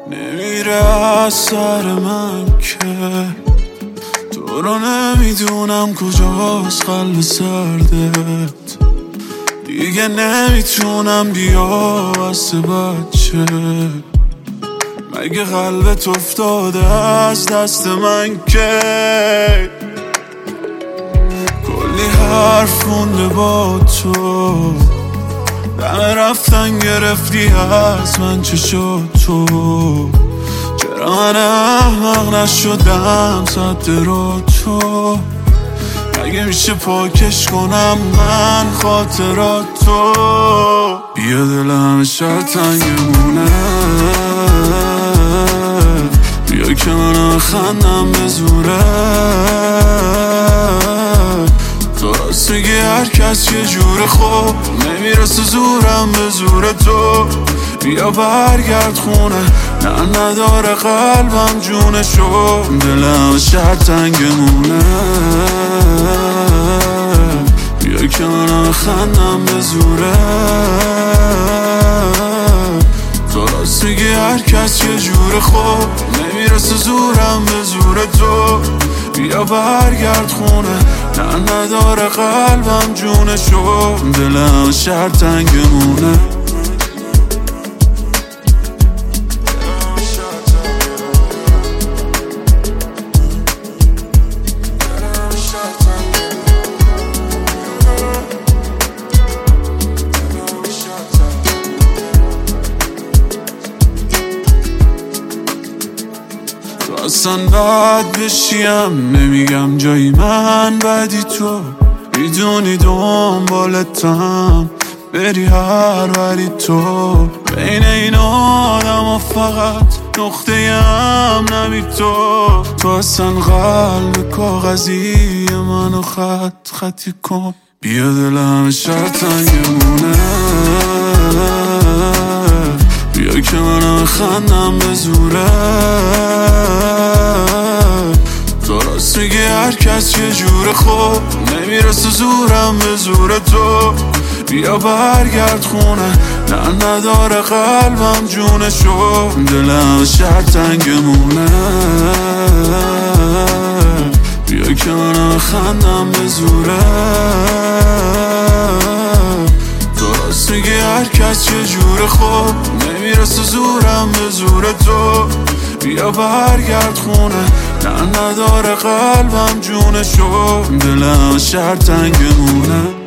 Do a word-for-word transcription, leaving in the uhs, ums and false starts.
نمیره از سر من که تو رو نمیدونم کجاست قلب سردت. دیگه نمیتونم بیا واسه بچه، مگه قلبت افتاده از دست من که کلی حرف مونده با تو، دم رفتن گرفتی از من چه شد تو؟ چرا من احمق نشدم صد رو تو؟ مگه میشه پاکش کنم من خاطراتو؟ بیا دلم شب تنگمونه، بیا که من خندم به زوره. تو راست میگی هر کس یه جوره، خوب نمیرسه زورم به زور تو. بیا برگرد خونه، نه نداره قلبم جونشو. دلم شهر تنگمونه، بیا که من خندم به زوره. تو راست میگی هر کس یه جوره، خوب نمیرسه زورم به زور تو. بیا برگرد خونه، نه نداره قلبم جونشو. دلم شهر تنگمونه. تو اصلا بد بشیم نمیگم جایی من بدی، تو میدونی دنبالتم بری هر وری تو. بین این آدم و فقط نقطه ام نمی تو. تو اصلا قلب کاغذی منو خط خطی کن. بیا دلم شهر تنگمونه، بیا که من خندم به زوره. تو راست میگی هر کس یه جوره، خوب نمیرسه زورم به زور تو. بیا برگرد خونه، نه نداره قلبم جونشو. دلم شهر تنگمونه، بیا که من خندم به زوره. تو راست میگی هر کس یه جوره، خوب نمیرسه زورم به زور تو. بیا برگرد خونه، نه نداره قلبم جونشو. دلم شهر تنگمونه.